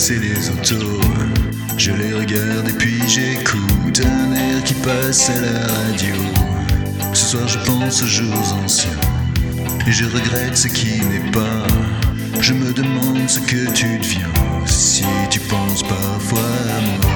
passer les autos. Je les regarde et puis j'écoute un air qui passe à la radio. Ce soir je pense aux jours anciens et je regrette ce qui n'est pas. Je me demande ce que tu deviens si tu penses parfois à moi.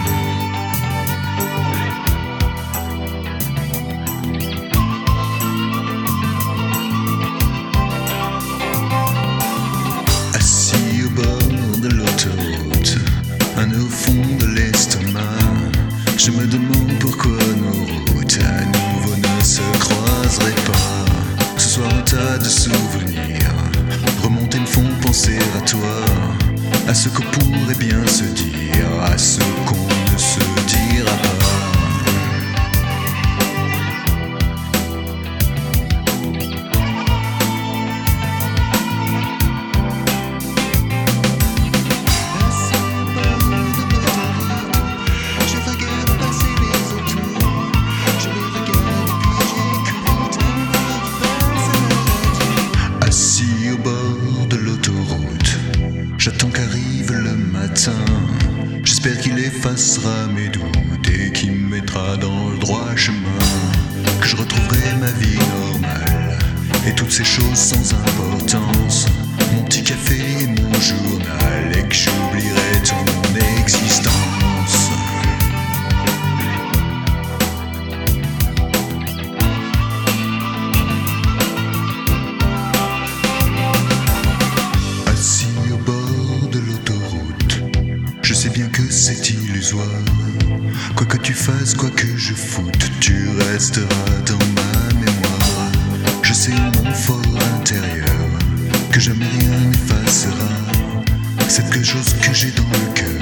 Assis au bord de l'autoroute, un au fond de l'estomac, je me demande pourquoi nos routes à nouveau ne se croiseraient pas. Ce soir un tas de souvenirs remonter me font penser à toi, à ce qu'on pourrait bien se dire, à ce qu'on ne se dira pas. Assis au bord de l'autoroute, j'attends qu'arrive le matin. J'espère qu'il effacera mes doutes et qu'il me mettra dans le droit chemin, que je retrouverai ma vie normale et toutes ces choses sans importance, mon petit café et mon journal, et que j'oublierai ton existence. Je sais bien que c'est illusoire. Quoi que tu fasses, quoi que je foute, tu resteras dans ma mémoire. Je sais en mon fort intérieur que jamais rien n'effacera cette chose que j'ai dans le cœur.